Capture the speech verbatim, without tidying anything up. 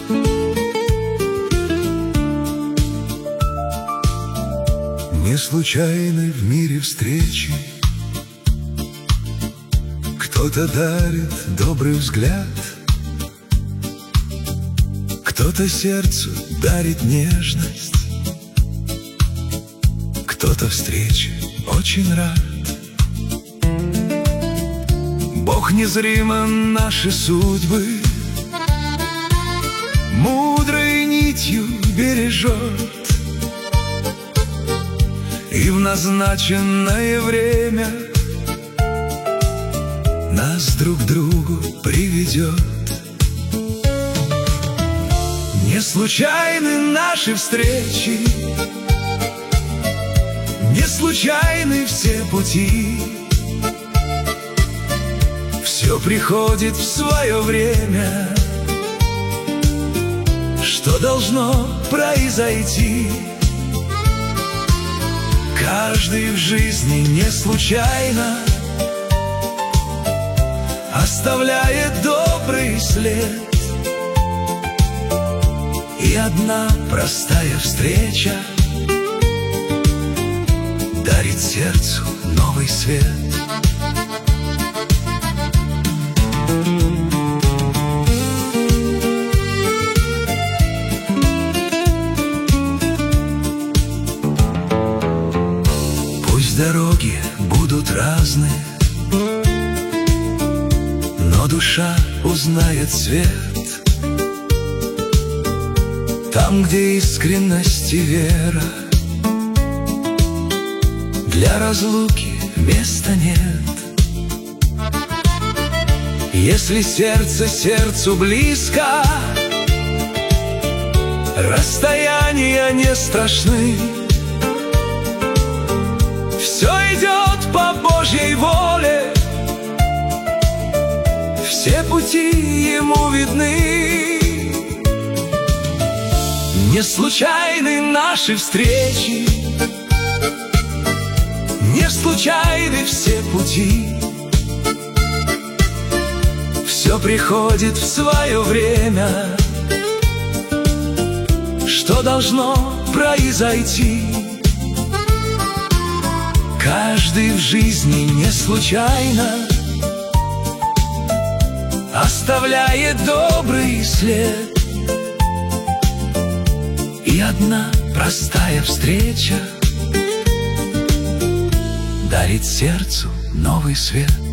Не случайны в мире встречи, кто-то дарит добрый взгляд, кто-то сердцу дарит нежность, кто-то встрече очень рад. Бог незримо наши судьбы мудрой нитью бережет, и в назначенное время нас друг к другу приведет. Не случайны наши встречи, не случайны все пути. Все приходит в свое время, что должно произойти. Каждый в жизни не случайно оставляет добрый след, и одна простая встреча дарит сердцу новый свет. Пусть дороги будут разные, но душа узнает свет. Там, где искренность и вера, для разлуки места нет. Если сердце сердцу близко, расстояния не страшны. Все идет по Божьей воле, все пути Ему видны. Не случайны наши встречи, не случайны все пути. Все приходит в свое время, что должно произойти. Каждый в жизни не случайно оставляет добрый след, и одна простая встреча дарит сердцу новый свет.